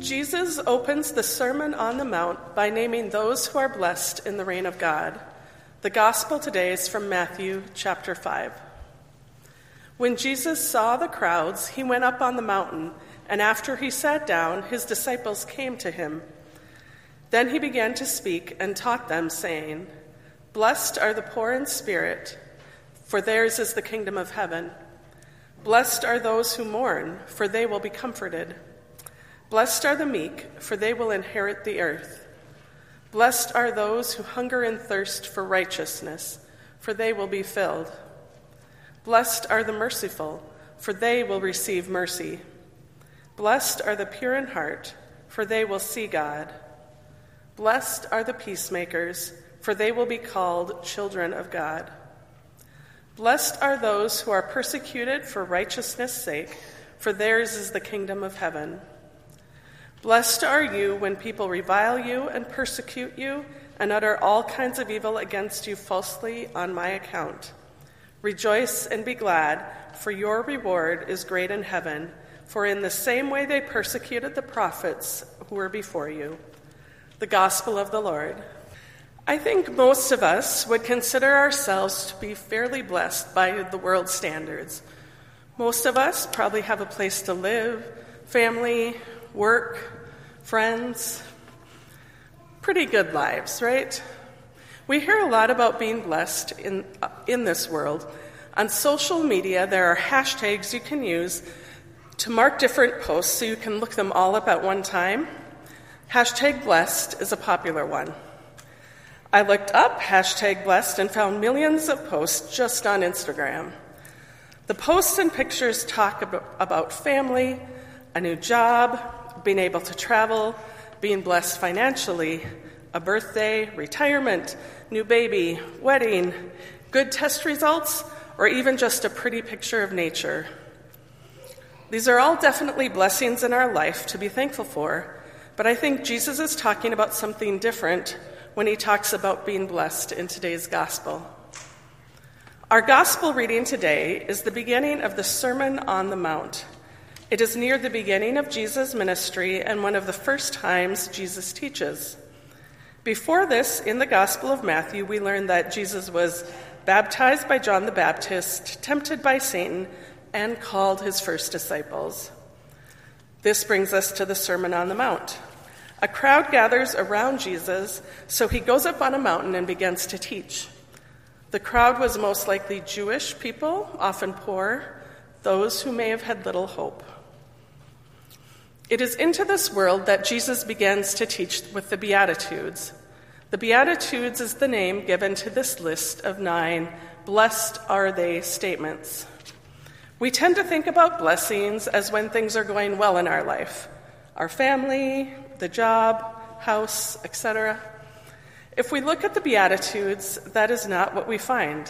Jesus opens the Sermon on the Mount by naming those who are blessed in the reign of God. The gospel today is from Matthew chapter 5. When Jesus saw the crowds, he went up on the mountain, and after he sat down, his disciples came to him. Then he began to speak and taught them, saying, "Blessed are the poor in spirit, for theirs is the kingdom of heaven. Blessed are those who mourn, for they will be comforted. Blessed are the meek, for they will inherit the earth. Blessed are those who hunger and thirst for righteousness, for they will be filled. Blessed are the merciful, for they will receive mercy. Blessed are the pure in heart, for they will see God. Blessed are the peacemakers, for they will be called children of God. Blessed are those who are persecuted for righteousness' sake, for theirs is the kingdom of heaven. Blessed are you when people revile you and persecute you and utter all kinds of evil against you falsely on my account. Rejoice and be glad, for your reward is great in heaven, for in the same way they persecuted the prophets who were before you." The Gospel of the Lord. I think most of us would consider ourselves to be fairly blessed by the world's standards. Most of us probably have a place to live, family, work, friends, pretty good lives, right? We hear a lot about being blessed in this world. On social media, there are hashtags you can use to mark different posts so you can look them all up at one time. Hashtag blessed is a popular one. I looked up hashtag blessed and found millions of posts just on Instagram. The posts and pictures talk about family, a new job, being able to travel, being blessed financially, a birthday, retirement, new baby, wedding, good test results, or even just a pretty picture of nature. These are all definitely blessings in our life to be thankful for, but I think Jesus is talking about something different when he talks about being blessed in today's gospel. Our gospel reading today is the beginning of the Sermon on the Mount. It is near the beginning of Jesus' ministry and one of the first times Jesus teaches. Before this, in the Gospel of Matthew, we learn that Jesus was baptized by John the Baptist, tempted by Satan, and called his first disciples. This brings us to the Sermon on the Mount. A crowd gathers around Jesus, so he goes up on a mountain and begins to teach. The crowd was most likely Jewish people, often poor, those who may have had little hope. It is into this world that Jesus begins to teach with the Beatitudes. The Beatitudes is the name given to this list of 9 blessed are they statements. We tend to think about blessings as when things are going well in our life, our family, the job, house, etc. If we look at the Beatitudes, that is not what we find.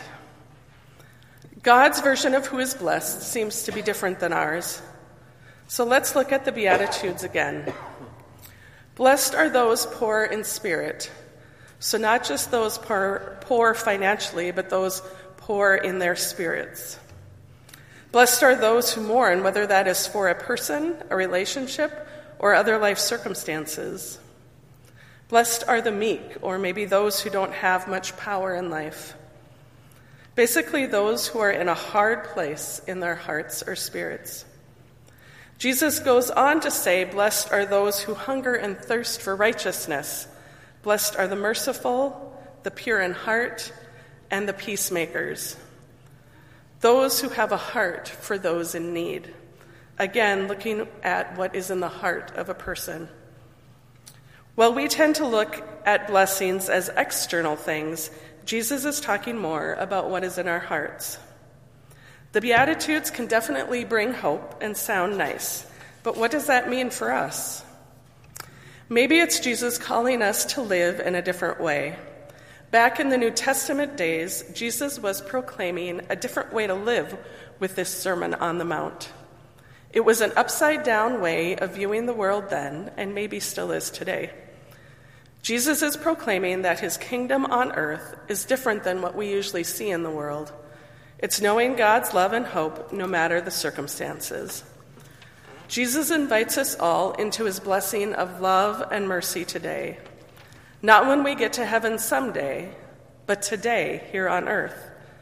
God's version of who is blessed seems to be different than ours. So let's look at the Beatitudes again. Blessed are those poor in spirit. So not just those poor financially, but those poor in their spirits. Blessed are those who mourn, whether that is for a person, a relationship, or other life circumstances. Blessed are the meek, or maybe those who don't have much power in life. Basically, those who are in a hard place in their hearts or spirits. Jesus goes on to say, blessed are those who hunger and thirst for righteousness. Blessed are the merciful, the pure in heart, and the peacemakers. Those who have a heart for those in need. Again, looking at what is in the heart of a person. While we tend to look at blessings as external things, Jesus is talking more about what is in our hearts. The Beatitudes can definitely bring hope and sound nice, but what does that mean for us? Maybe it's Jesus calling us to live in a different way. Back in the New Testament days, Jesus was proclaiming a different way to live with this Sermon on the Mount. It was an upside-down way of viewing the world then, and maybe still is today. Jesus is proclaiming that his kingdom on earth is different than what we usually see in the world. It's knowing God's love and hope no matter the circumstances. Jesus invites us all into his blessing of love and mercy today. Not when we get to heaven someday, but today here on earth.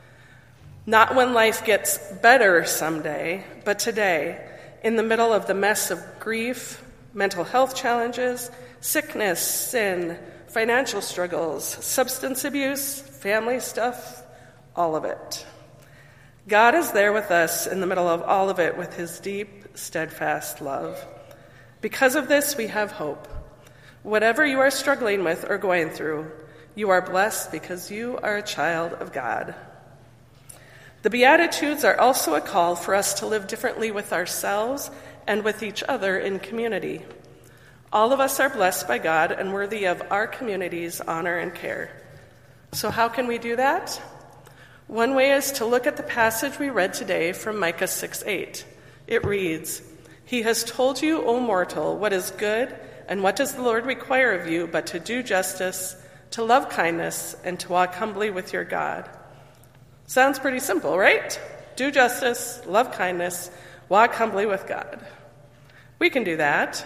Not when life gets better someday, but today, in the middle of the mess of grief, mental health challenges, sickness, sin, financial struggles, substance abuse, family stuff, all of it. God is there with us in the middle of all of it with his deep, steadfast love. Because of this, we have hope. Whatever you are struggling with or going through, you are blessed because you are a child of God. The Beatitudes are also a call for us to live differently with ourselves and with each other in community. All of us are blessed by God and worthy of our community's honor and care. So how can we do that? One way is to look at the passage we read today from Micah 6:8. It reads, "He has told you, O mortal, what is good, and what does the Lord require of you but to do justice, to love kindness, and to walk humbly with your God." Sounds pretty simple, right? Do justice, love kindness, walk humbly with God. We can do that.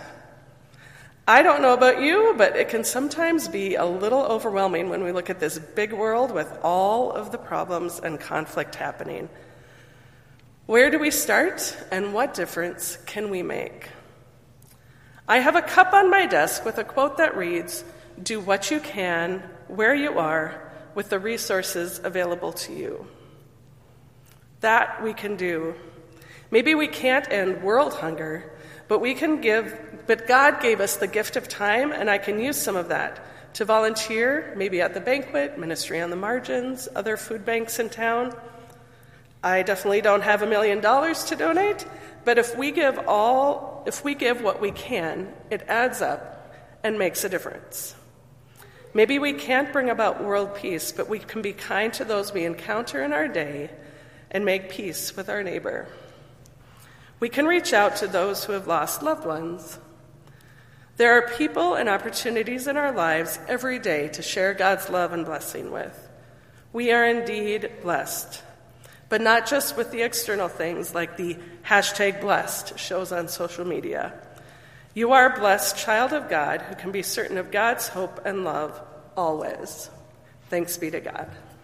I don't know about you, but it can sometimes be a little overwhelming when we look at this big world with all of the problems and conflict happening. Where do we start, and what difference can we make? I have a cup on my desk with a quote that reads, "Do what you can, where you are, with the resources available to you." That we can do. Maybe we can't end world hunger, but God gave us the gift of time, and I can use some of that to volunteer, maybe at the banquet, ministry on the margins, other food banks in town. I definitely don't have $1 million to donate, but if we give what we can, it adds up and makes a difference. Maybe we can't bring about world peace, but we can be kind to those we encounter in our day and make peace with our neighbor. We can reach out to those who have lost loved ones. There are people and opportunities in our lives every day to share God's love and blessing with. We are indeed blessed, but not just with the external things like the #blessed shows on social media. You are a blessed child of God who can be certain of God's hope and love always. Thanks be to God.